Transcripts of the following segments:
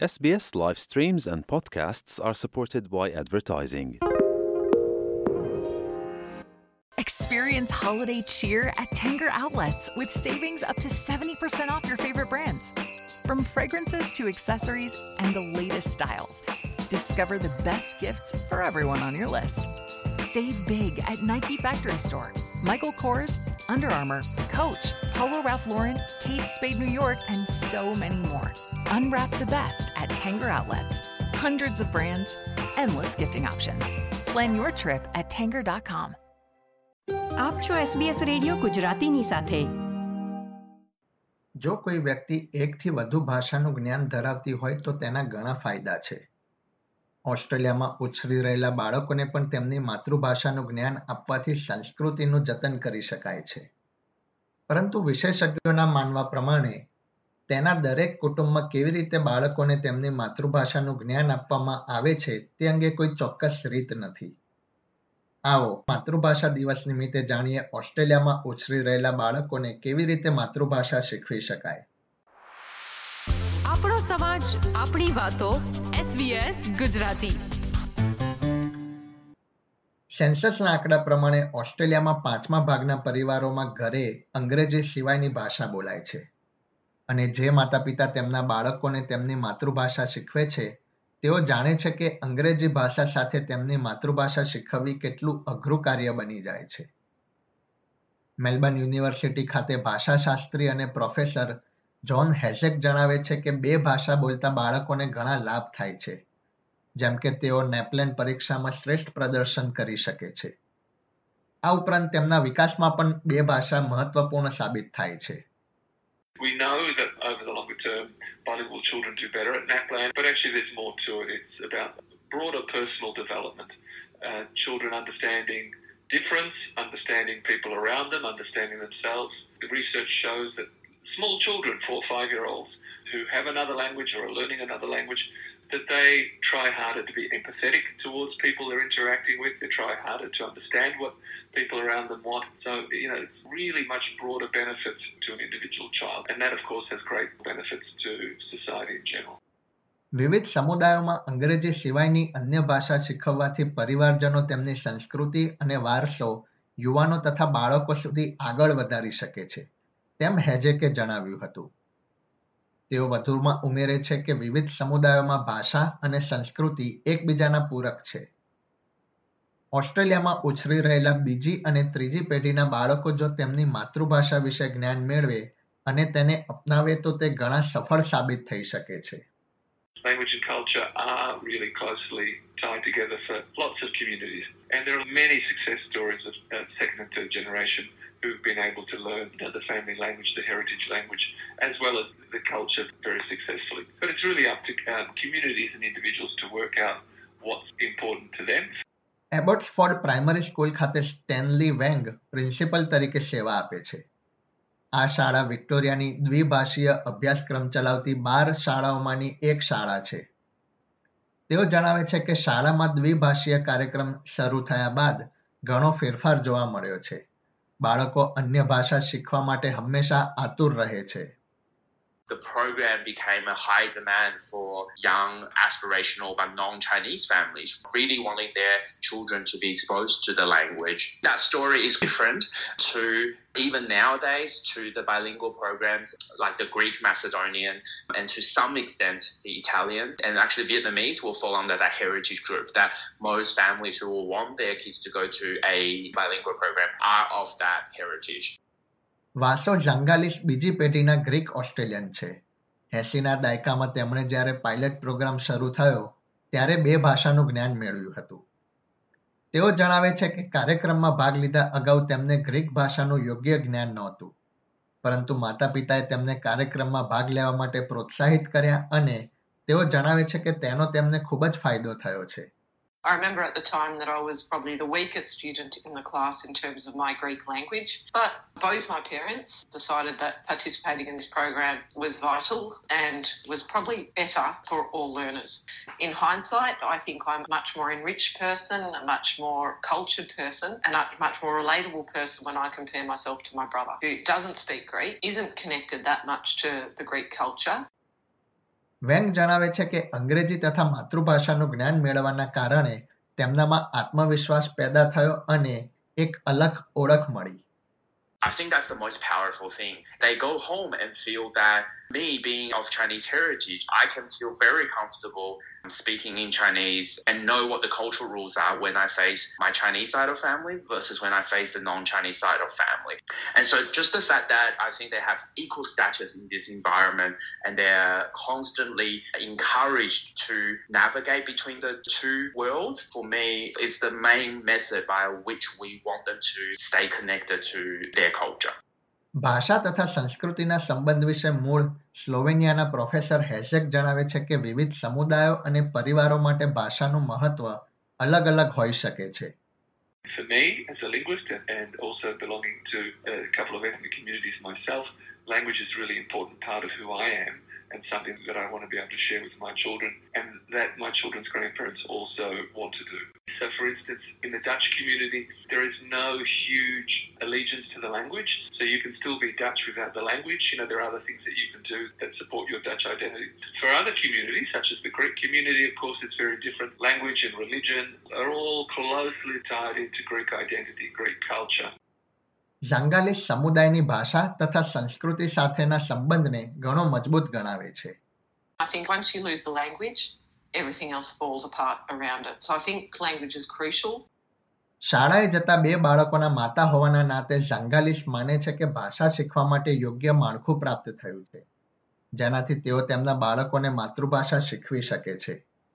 SBS live streams and podcasts are supported by advertising. Experience holiday cheer at Tanger Outlets with savings up to 70% off your favorite brands. From fragrances to accessories and the latest styles, discover the best gifts for everyone on your list. Save big at Nike Factory Store, Michael Kors, Under Armour, Coach, Polo Ralph Lauren, Kate Spade New York, and so many more. Unwrap the best at Tanger Outlets. Hundreds of brands, endless gifting options. Plan your trip at tanger.com. આપ છો SBS radio ગુજરાતીની સાથે. જો કોઈ વ્યક્તિ એકથી વધુ ભાષાનું જ્ઞાન ધરાવતી હોય તો તેના ઘણા ફાયદા છે. ઓસ્ટ્રેલિયામાં ઉછરી રહેલા બાળકોને પણ તેમની માતૃભાષાનું જ્ઞાન આપવાથી સંસ્કૃતિનું જતન કરી શકાય છે. પરંતુ વિશેષજ્ઞોના માનવા પ્રમાણે તેના દરેક કુટુંબમાં કેવી રીતે બાળકોને તેમની માતૃભાષાનું જ્ઞાન આપવામાં આવે છે તે અંગે કોઈ ચોક્કસ રીત નથી. આવો માતૃભાષા દિવસ નિમિત્તે જાણીએ ઓસ્ટ્રેલિયામાં ઉછરી રહેલા બાળકોને કેવી રીતે માતૃભાષા શીખવી શકાય. આપણો સમાજ, આપણી વાતો. SBS ગુજરાતી. સેન્સસના આંકડા પ્રમાણે ઓસ્ટ્રેલિયામાં 5મા ભાગના પરિવારોમાં ઘરે અંગ્રેજી સિવાયની ભાષા બોલાય છે. અને જે માતા પિતા તેમના બાળકોને તેમની માતૃભાષા શીખવે છે તેઓ જાણે છે કે અંગ્રેજી ભાષા સાથે તેમની માતૃભાષા શીખવવી કેટલું અઘરું કાર્ય બની જાય છે. મેલબર્ન યુનિવર્સિટી ખાતે ભાષાશાસ્ત્રી અને પ્રોફેસર જોન હેઝેક જણાવે છે કે 2 ભાષા બોલતા બાળકોને ઘણા લાભ થાય છે, જેમ કે તેઓ નેપલેન પરીક્ષામાં શ્રેષ્ઠ પ્રદર્શન કરી શકે છે. આ ઉપરાંત તેમના વિકાસમાં પણ 2 ભાષા મહત્વપૂર્ણ સાબિત થાય છે. We know that over the longer term, bilingual children do better at NAPLAN, but actually there's more to it. It's about broader personal development. Children understanding difference, understanding people around them, understanding themselves. The research shows that small children, 4 or 5-year-olds, who have another language or are learning another language, that they try harder to be empathetic towards people they're interacting with. They try harder to understand what people around them want. So, it's really much broader benefits to an individual child. And that, of course, has great benefits to society in general. વિવિધ સમુદાયોમાં અંગ્રેજી સિવાયની અન્ય ભાષા શીખવવાથી પરિવારજનો તેમની સંસ્કૃતિ અને વારસો યુવાનો તથા બાળકો સુધી આગળ વધારી શકે છે, તેમ હેજેકે જણાવ્યું હતું. તેઓ વધુમાં ઉમેરે છે કે વિવિધ સમુદાયોમાં ભાષા અને સંસ્કૃતિ એકબીજાના પૂરક છે. ઓસ્ટ્રેલિયામાં ઉછરી રહેલા બીજી અને ત્રીજી પેઢીના બાળકો જો તેમની માતૃભાષા વિશે જ્ઞાન મેળવે અને તેને અપનાવે તો તે ઘણા સફળ સાબિત થઈ શકે છે. Language and culture are really closely tied together for lots of communities. And there are many success stories of second and third generation who've been able to learn the family language, the heritage language, as well as the culture very successfully. But it's really up to communities and individuals to work out what's important to them. Abbotsford primary school ખાતે Stanley Wang principal તરીકે સેવા આપે છે. આ શાળા વિક્ટોરિયાની દ્વિભાષીય અભ્યાસક્રમ ચલાવતી 12 શાળાઓમાંની એક શાળા છે. તેઓ જણાવે છે કે શાળામાં દ્વિભાષીય કાર્યક્રમ શરૂ થયા બાદ ઘણો ફેરફાર જોવા મળ્યો છે. બાળકો અન્ય ભાષા શીખવા માટે હંમેશા આતુર રહે છે. The program became a high demand for young, aspirational but non-Chinese families, really wanting their children to be exposed to the language. That story is different to even nowadays to the bilingual programs like the Greek, Macedonian, and to some extent the Italian. And actually Vietnamese will fall under that heritage group, that most families who will want their kids to go to a bilingual program are of that heritage. વાસો ઝાંગાલિસ બીજી પેઢીના Greek Australian છે. 80ના દાયકામાં તેમણે જ્યારે pilot programme શરૂ થયો ત્યારે 2 ભાષાનું જ્ઞાન મેળવ્યું હતું. તેઓ જણાવે છે કે કાર્યક્રમમાં ભાગ લીધા અગાઉ તેમને ગ્રીક ભાષાનું યોગ્ય જ્ઞાન નહોતું, પરંતુ માતા પિતાએ તેમને કાર્યક્રમમાં ભાગ લેવા માટે પ્રોત્સાહિત કર્યા અને તેઓ જણાવે છે કે તેનો તેમને ખૂબ જ ફાયદો થયો છે. I remember at the time that I was probably the weakest student in the class in terms of my Greek language, but both my parents decided that participating in this program was vital and was probably better for all learners. In hindsight, I think I'm a much more enriched person, a much more cultured person, and a much more relatable person when I compare myself to my brother, who doesn't speak Greek, isn't connected that much to the Greek culture. Wang જણાવે છે કે અંગ્રેજી તથા માતૃભાષાનું જ્ઞાન મેળવવાના કારણે તેમનામાં આત્મવિશ્વાસ પેદા થયો અને એક અલગ ઓળખ મળી. I think that's the most powerful thing. They go home and feel that me being of Chinese heritage, I can feel very comfortable speaking in Chinese and know what the cultural rules are when I face my Chinese side of family versus when I face the non-Chinese side of family. And so just the fact that I think they have equal status in this environment and they're constantly encouraged to navigate between the two worlds, for me, is the main method by which we want them to stay connected to their culture. ભાષા તથા સંસ્કૃતિના સંબંધ વિશે મૂળ સ્લોવેનિયાના professor હેઝેક જણાવે છે કે વિવિધ સમુદાયો અને પરિવારો માટે ભાષાનું મહત્વ અલગ અલગ હોઈ શકે છે. For me, as a linguist and also belonging to a couple of ethnic communities myself, language is a really important part of who I am and something that I want to be able to share with my children and that my children's grandparents also want to do. So for instance, in the Dutch community, there is no huge allegiance to the language, so you can still be Dutch without the language. You know, there are other things that you can do that support your Dutch identity. For other communities, such as the Greek community, of course, it's very different. Language and religion are all closely tied into Greek identity, Greek culture. ઝાંગાલીસ સમુદાયની ભાષા તથા સંસ્કૃતિ સાથેના સંબંધને ઘણો મજબૂત ગણાવે છે. I think once you lose the language, everything else falls apart around it. So I think language is crucial. શાળાએ જતા બે બાળકોના માતા હોવાના નાતે ઝાંગાલીસ માને છે કે ભાષા શીખવા માટે યોગ્ય માળખું પ્રાપ્ત થયું છે, જેનાથી તેઓ તેમના બાળકોને માતૃભાષા શીખવી શકે છે.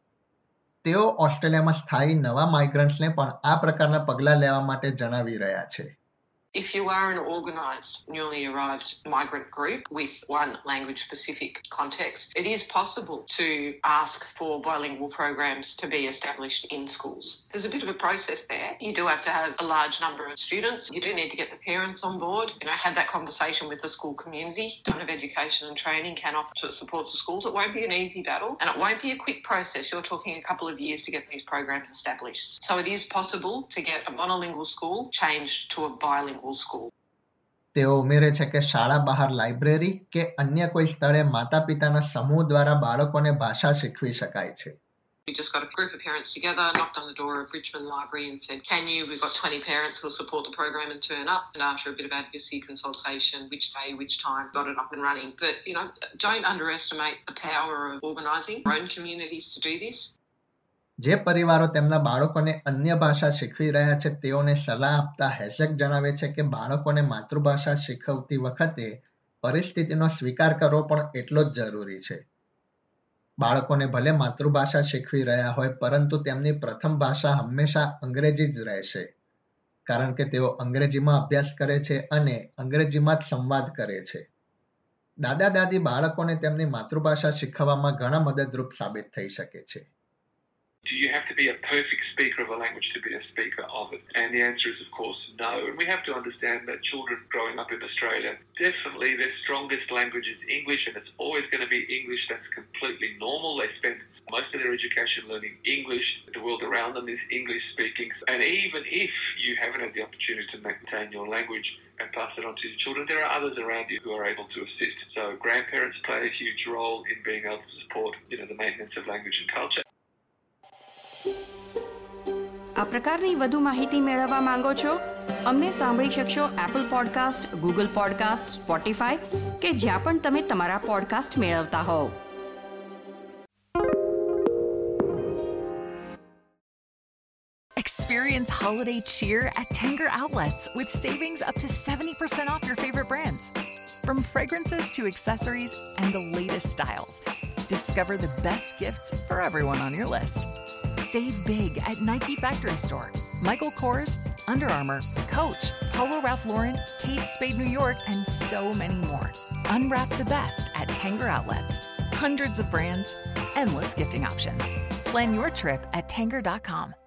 તેઓ ઓસ્ટ્રેલિયામાં સ્થાયી નવા માઇગ્રન્ટ્સને પણ આ પ્રકારના પગલાં લેવા માટે જણાવી રહ્યા છે. If you are an organised, newly arrived migrant group with one language-specific context, it is possible to ask for bilingual programs to be established in schools. There's a bit of a process there. You do have to have a large number of students. You do need to get the parents on board. You know, have that conversation with the school community. Department of Education and Training can offer support to schools. It won't be an easy battle, and it won't be a quick process. You're talking a couple of years to get these programs established. So it is possible to get a monolingual school changed to a bilingual school. તેઓ ઉમેરે છે કે શાળા બહાર library કે અન્ય કોઈ સ્થળે માતા પિતાના સમૂહ દ્વારા બાળકોને ભાષા શીખવી શકાય છે. We just got a group of parents together, knocked on the door of Richmond Library and said, we've got 20 parents who'll support the program and turn up. And after a bit of advocacy consultation, which day, which time, got it up and running. But, you know, don't underestimate the power of organising your own communities to do this. જે પરિવારો તેમના બાળકોને અન્ય ભાષા શીખવી રહ્યા છે તેઓને સલાહ આપતા હેઝેક જણાવે છે કે બાળકોને માતૃભાષા શીખવતી વખતે પરિસ્થિતિનો સ્વીકાર કરવો પણ એટલો જ જરૂરી છે. બાળકોને ભલે માતૃભાષા શીખવી રહ્યા હોય પરંતુ તેમની પ્રથમ ભાષા હંમેશા અંગ્રેજી જ રહેશે, કારણ કે તેઓ અંગ્રેજીમાં અભ્યાસ કરે છે અને અંગ્રેજીમાં જ સંવાદ કરે છે. દાદા દાદી બાળકોને તેમની માતૃભાષા શીખવવામાં ઘણા મદદરૂપ સાબિત થઈ શકે છે. Do you have to be a perfect speaker of a language to be a speaker of it? And the answer is, of course, no. And we have to understand that children growing up in Australia, definitely their strongest language is English, and it's always going to be English. That's completely normal. They spend most of their education learning English. The world around them is English speaking. And even if you haven't had the opportunity to maintain your language and pass it on to your children, there are others around you who are able to assist. So grandparents play a huge role in being able to support, the maintenance of language and culture. આ પ્રકારની વધુ માહિતી મેળવવા માંગો છો? અમને સાંભળી શકશો Apple podcast, Google podcast, Spotify કે જ્યાં પણ તમે તમારા પોડકાસ્ટ મેળવતા હોવ. Experience holiday cheer at Tanger Outlets with savings up to 70% off your favorite brands. From fragrances to accessories and the latest styles, discover the best gifts for everyone on your list. Save big at Nike Factory Store, Michael Kors, Under Armour, Coach, Polo Ralph Lauren, Kate Spade New York, and so many more. Unwrap the best at Tanger Outlets. Hundreds of brands, endless gifting options. Plan your trip at Tanger.com.